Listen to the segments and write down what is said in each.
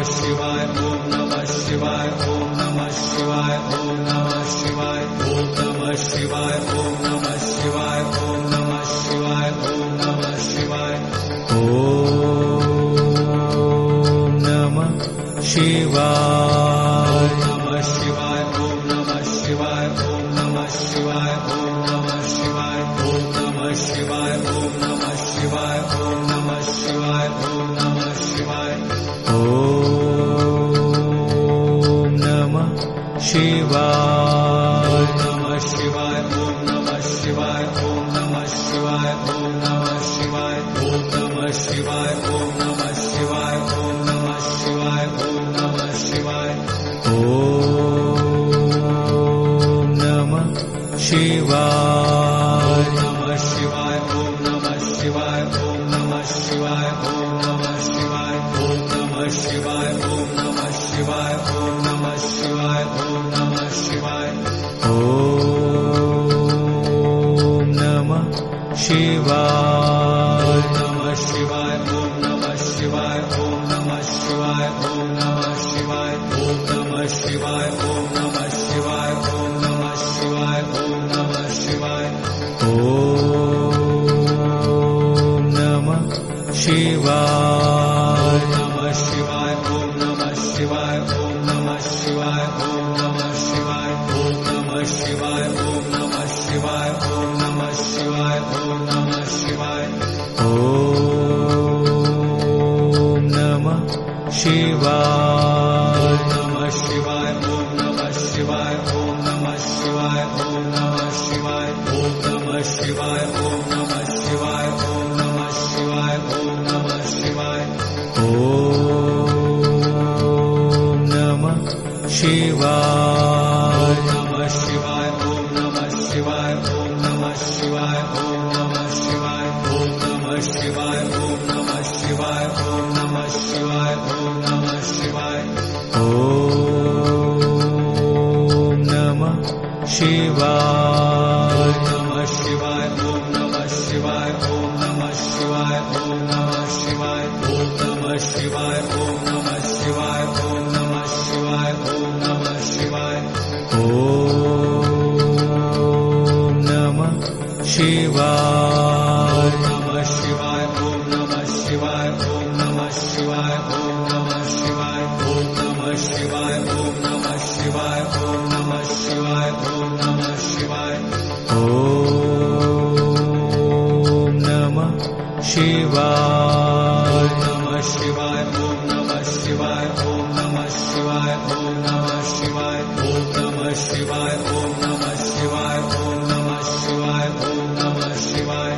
शिवाय ओम नमः शिवाय ओम नमः शिवाय ओम नमः शिवाय ओम नमः शिवाय ओम नमः शिवाय ओम नमः शिवाय ओम नमः शिवाय ओम नमः शिवाय नमः शिवाय ओम नमः शिवाय ओम नमः शिवाय ओम नमः शिवाय ओम नमः शिवाय ओम नमः शिवाय ओम नमः शिवाय ओम नमः शिवाय ओम नमः शिवाय नमः शिवाय ओम नमः शिवाय ओम नमः शिवाय ओम नमः शिवाय ओम नमः शिवाय ओम नमः शिवाय ओम नमः शिवाय ओम नमः शिवाय ओम नमः शिवाय नमः शिवाय ओम नमः शिवाय ओम नमः शिवाय ओम नमः शिवाय ओम नमः शिवाय ओम नमः शिवाय ओम नमः शिवाय ओम नमः शिवाय ओम नमः शिवाय नमः शिवाय ओम नमः शिवाय ओम नमः शिवाय ओम नमः शिवाय ओम नमः शिवाय ओम नमः शिवाय ओम नमः शिवाय ओम नमः शिवाय ओम नमः शिवाय नमः शिवाय ओम नमः शिवाय ओम नमः शिवाय ओम नमः शिवाय ओम नमः शिवाय ओम नमः शिवाय ओम नमः शिवाय ओम नमः शिवाय ओम नमः शिवाय नमः शिवाय ओम नमः शिवाय ओम नमः शिवाय ओम नमः शिवाय ओम नमः शिवाय ओम नमः शिवाय ओम नमः शिवाय ओम नमः शिवाय ओम नमः शिवाय नमः शिवाय ओम नमः शिवाय ओम नमः शिवाय ओम नमः शिवाय ओम नमः शिवाय ओम नमः शिवाय ओम नमः शिवाय ओम नमः शिवाय ओम नमः शिवाय नमः शिवाय ओम नमः शिवाय ओम नमः शिवाय ओम नमः शिवाय ओम नमः शिवाय ओम नमः शिवाय ओम नमः शिवाय ओम नमः शिवाय ओम नमः शिवाय नमः शिवाय ओम नमः शिवाय ओम नमः शिवाय ओम नमः शिवाय ओम नमः शिवाय ओम नमः शिवाय ओम नमः शिवाय ओम नमः शिवाय ओम नमः शिवाय नमः शिवाय ओम नमः शिवाय ओम नमः शिवाय ओम नमः शिवाय ओम नमः शिवाय ओम नमः शिवाय ओम नमः शिवाय ओम नमः शिवाय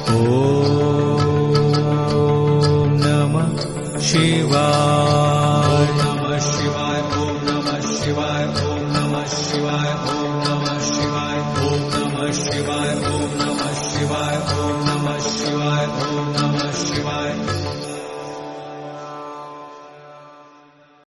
ओम नमः शिवाय नमः शिवाय ओम नमः शिवाय ओम नमः शिवाय ओम नमः शिवाय ओम नमः शिवाय ओम नमः शिवाय